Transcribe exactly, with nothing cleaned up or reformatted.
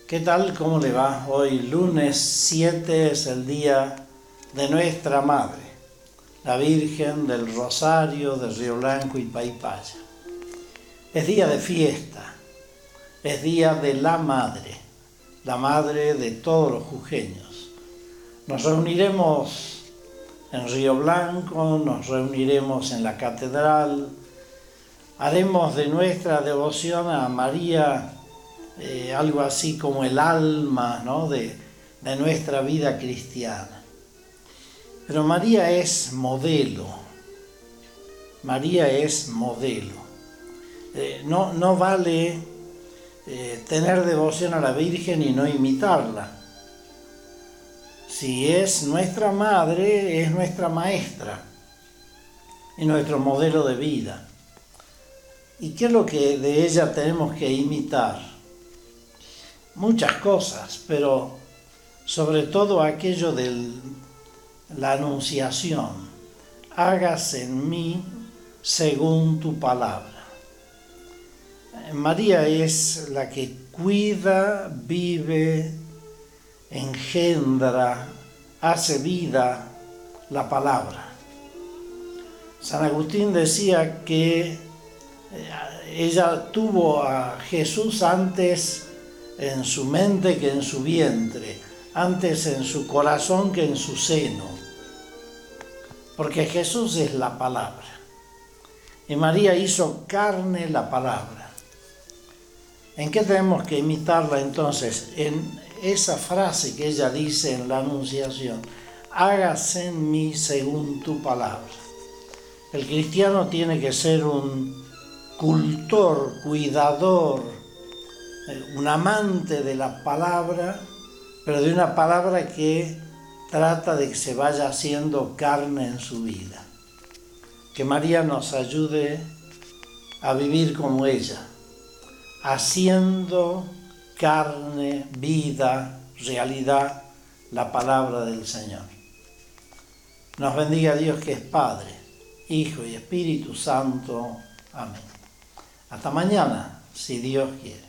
¿Qué tal? ¿Cómo le va? Hoy lunes siete es el día de nuestra Madre, la Virgen del Rosario de Río Blanco y Paipaya. Es día de fiesta, es día de la Madre, la Madre de todos los jujeños. Nos reuniremos en Río Blanco, nos reuniremos en la catedral, haremos de nuestra devoción a María Eh, algo así como el alma, ¿no? de, de nuestra vida cristiana. Pero María es modelo, María es modelo. Eh, no, no vale eh, tener devoción a la Virgen y no imitarla. Si es nuestra madre, es nuestra maestra y nuestro modelo de vida. ¿Y qué es lo que de ella tenemos que imitar? Muchas cosas, pero sobre todo aquello de la anunciación. Hágase en mí según tu palabra. María es la que cuida, vive, engendra, hace vida la palabra. San Agustín decía que ella tuvo a Jesús antes en su mente que en su vientre, antes en su corazón que en su seno, porque Jesús es la palabra, y María hizo carne la palabra. ¿En qué tenemos que imitarla entonces? En esa frase que ella dice en la Anunciación: hágase en mí según tu palabra. El cristiano tiene que ser un cultor, cuidador, un amante de la palabra, pero de una palabra que trata de que se vaya haciendo carne en su vida. Que María nos ayude a vivir como ella, haciendo carne, vida, realidad, la palabra del Señor. Nos bendiga Dios, que es Padre, Hijo y Espíritu Santo. Amén. Hasta mañana, si Dios quiere.